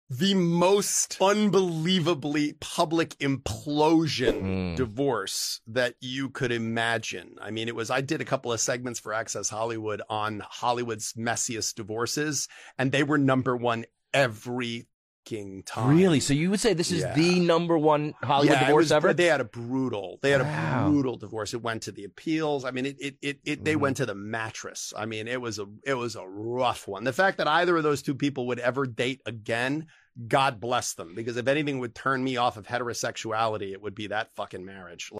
the most unbelievably public implosion divorce that you could imagine. I mean, I did a couple of segments for Access Hollywood on Hollywood's messiest divorces, and they were number one every time. Really? So you would say this is the number one Hollywood divorce ever? They had a brutal divorce. It went to the appeals. I mean, they went to the mattress. I mean, it was a rough one. The fact that either of those two people would ever date again, God bless them, because if anything would turn me off of heterosexuality, it would be that fucking marriage.